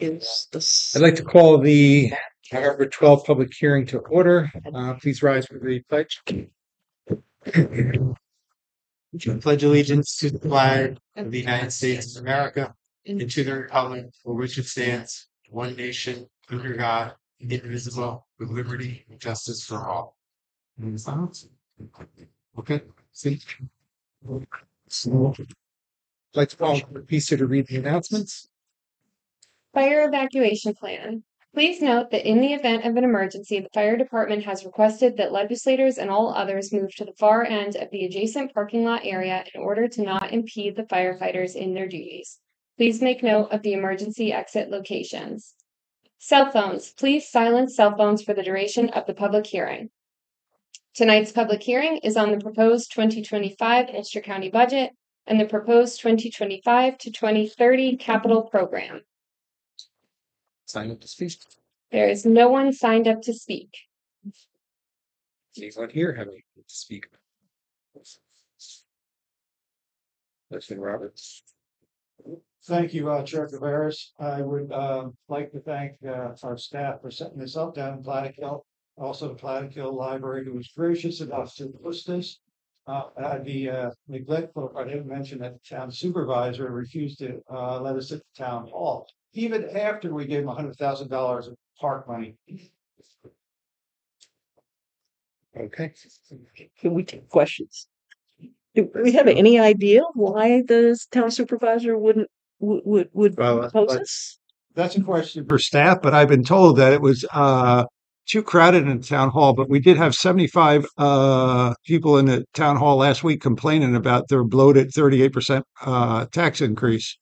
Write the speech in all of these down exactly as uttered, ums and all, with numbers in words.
is this? I'd like to call the November twelfth public hearing to order. Uh, please rise for the pledge. Pledge allegiance to the flag of the United States of America and to the republic for which it stands, one nation, under God, indivisible, with liberty and justice for all. Any silence? Okay. See. I'd like to call Lisa to read the announcements. Fire evacuation plan. Please note that in the event of an emergency, the fire department has requested that legislators and all others move to the far end of the adjacent parking lot area in order to not impede the firefighters in their duties. Please make note of the emergency exit locations. Cell phones. Please silence cell phones for the duration of the public hearing. Tonight's public hearing is on the proposed twenty twenty-five Ulster County budget and the proposed twenty twenty-five to twenty thirty capital program. Sign up to speak. There is no one signed up to speak. Anyone here have anything to speak about? Leslie Roberts. Thank you, uh, Chair Caveras. I would, uh, like to thank, uh, our staff for setting this up down in Plattekill. Also the Plattekill Library, who was gracious enough to host this. Uh, I'd be, uh, neglectful if I didn't mention that the town supervisor refused to, uh, let us at the town hall, even after we gave him a hundred thousand dollars of park money. Okay. Can we take questions? Do we have any idea why the town supervisor wouldn't would would, would Well, propose but- this? That's a question for staff, but I've been told that it was, uh, too crowded in the town hall, but we did have seventy-five, uh, people in the town hall last week complaining about their bloated thirty-eight percent, uh, tax increase.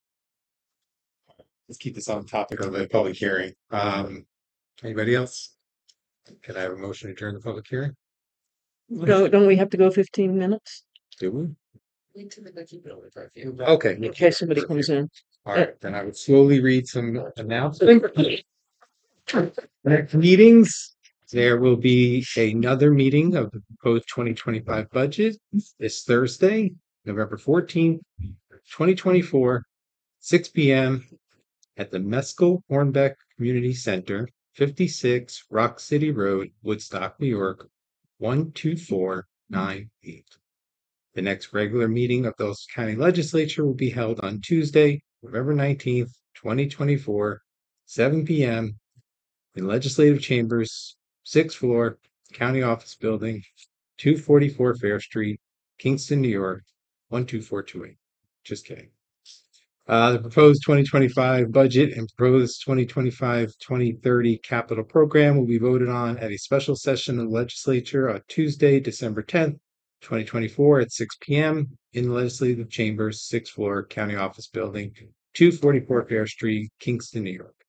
Let's keep this on topic of the public hearing. Um, anybody else? Can I have a motion to adjourn the public hearing? Don't don't we have to go fifteen minutes Do we? Okay. Okay. in case somebody comes in? All right, then I would slowly read some announcements. Next meetings, there will be another meeting of the proposed twenty twenty-five budget this Thursday, November fourteenth, twenty twenty-four, six P M at the Mescal Hornbeck Community Center, fifty-six Rock City Road, Woodstock, New York, one two four nine eight. The next regular meeting of the Ulster County Legislature will be held on Tuesday, November nineteenth, twenty twenty-four, seven P M in Legislative Chambers, sixth floor, County Office Building, two forty-four Fair Street, Kingston, New York, one two four two eight. Just kidding. Uh, the proposed twenty twenty-five budget and proposed twenty twenty-five to twenty thirty capital program will be voted on at a special session of the legislature on Tuesday, December tenth, twenty twenty-four at six P M in the Legislative Chambers, sixth floor, County Office Building, two forty-four Fair Street, Kingston, New York.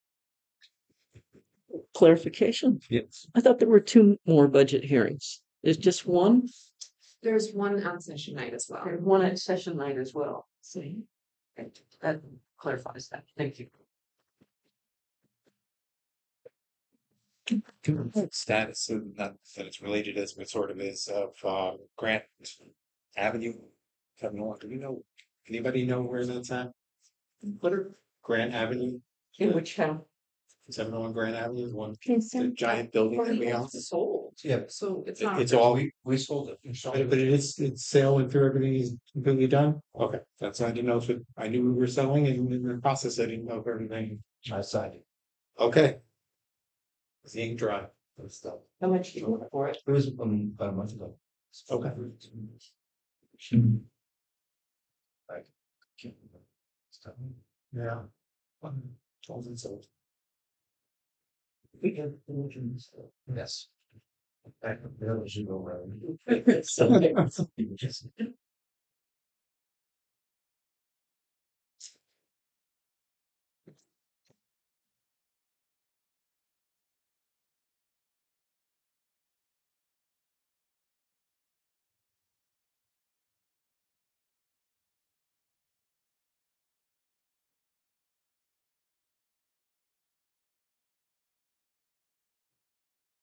Clarification. Yes. I thought there were two more budget hearings. There's just one. There's one on session night as well. There's one at session night as well. See, that clarifies that. Thank you. Status of not that it's related as but sort of is of uh, Grant Avenue. Have no- Do you know? Anybody know where that's at? What are Grant Avenue? In which town? seven oh one Grant Avenue, the one the Kingston. giant building that we own. Sold. Yeah, So it's It- not. it's all- We, we sold it. We sold but but it is it's sale and through everything is completely done. Okay, that's I didn't know if it, I knew we were selling and in the process I didn't know if everything. I signed it. Okay. It's ink dry and stuff. How much do you want for it? It was um, about a month ago. Okay. Like, yeah. Told and sold. We have diligence. Yes. I really should go around.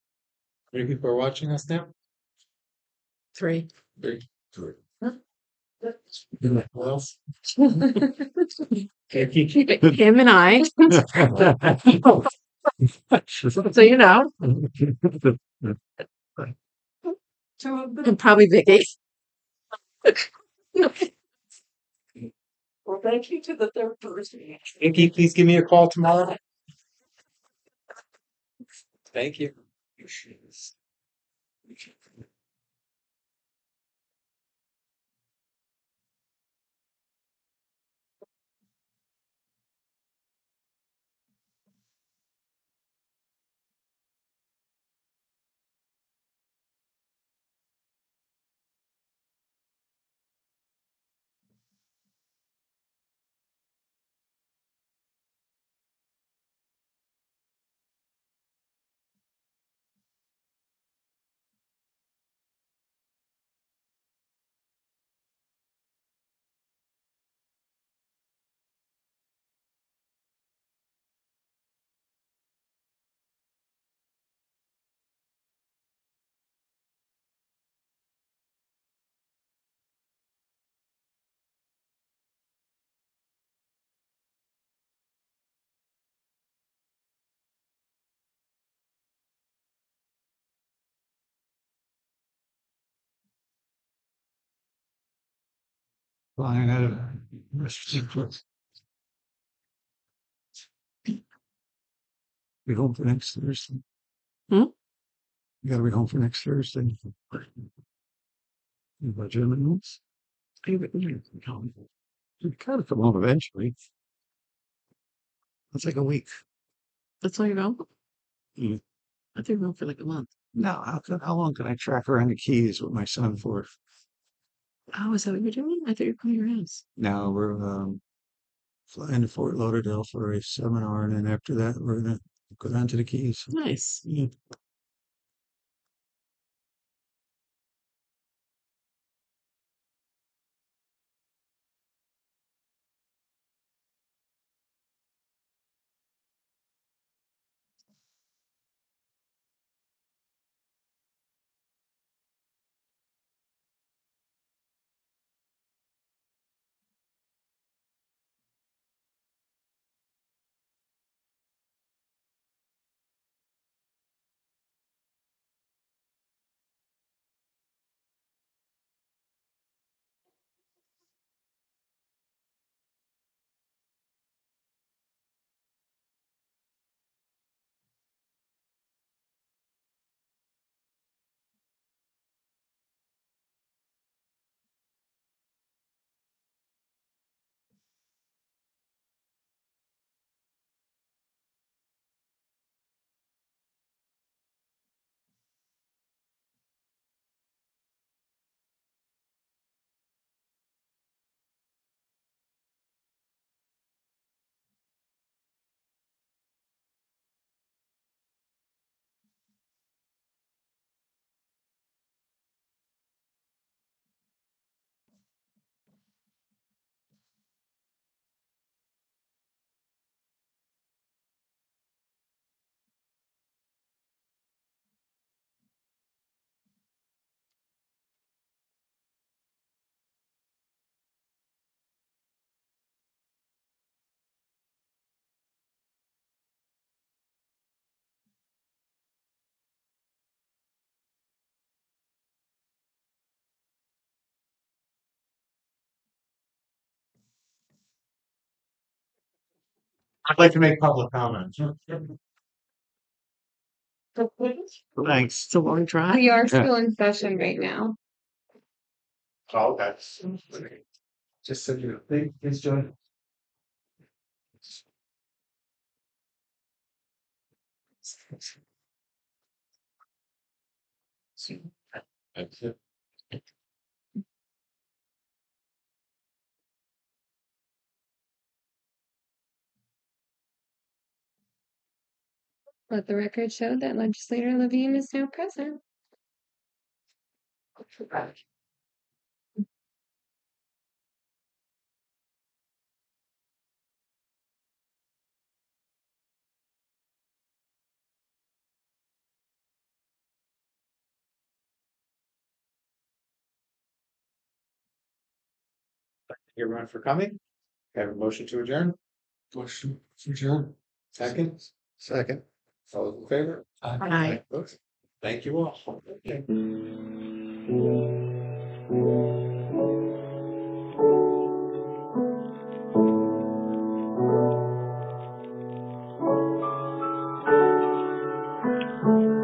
How many people are watching us now? Three. Three. Three. Well, Him and I, so you know, and probably Vicky. Well, thank you to the third person. Vicky, please give me a call tomorrow. Thank you. Flying out of rest. Be home for next Thursday. Hmm? You gotta be home for next Thursday. You budget amendments? You gotta come home eventually. It's like a week. That's all you're going? Mm. I think you're going for like a month. No, how could, how long can I track around the Keys with my son for? Oh, is that what you're doing? I thought you were coming to your house. Now we're um flying to Fort Lauderdale for a seminar, and then after that we're gonna go down to the Keys. Nice. Mm. I'd like to make public comment. Thanks. It's a long drive. We are still in session right now. Oh, that's. Just so you know, thank, please join. That's it. Let the record show that legislator Levine is now present. everyone for coming. Have a motion to adjourn. Motion to adjourn. Second, Second. all those in favor? Aye. Thank you all. Okay.